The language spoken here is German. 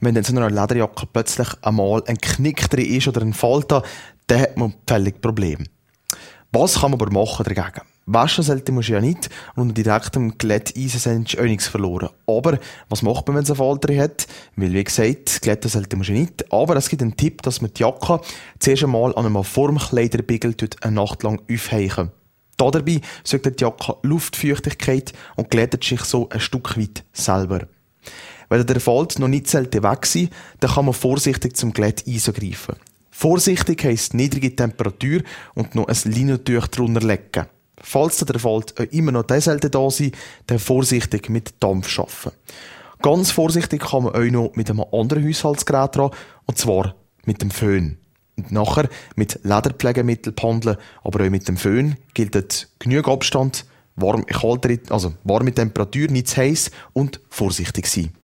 wenn dann so einer Lederjacke plötzlich einmal ein Knick drin ist oder ein Falter, dann hat man völlig Probleme. Was kann man aber machen dagegen? Waschen sollte man ja nicht und unter direktem Glätteisen ist auch nichts verloren. Aber was macht man, wenn es einen Fall drin hat? Weil, wie gesagt, glätten sollte man ja nicht. Aber es gibt einen Tipp, dass man die Jacke zuerst einmal an einem Formkleiderbügel eine Nacht lang aufhängen. Dabei sorgt die Jacke Luftfeuchtigkeit und glättet sich so ein Stück weit selber. Wenn der Falten noch nicht weg sein, dann kann man vorsichtig zum Glätteisen greifen. Vorsichtig heisst niedrige Temperatur und noch ein Leinentuch drunter legen. Falls der Falten immer noch da sein, dann vorsichtig mit Dampf arbeiten. Ganz vorsichtig kann man auch noch mit einem anderen Haushaltsgerät ran, und zwar mit dem Föhn. Und nachher mit Lederpflegemittel behandeln, aber auch mit dem Föhn gilt genügend Abstand, warme Temperatur, nicht zu heiß und vorsichtig sein.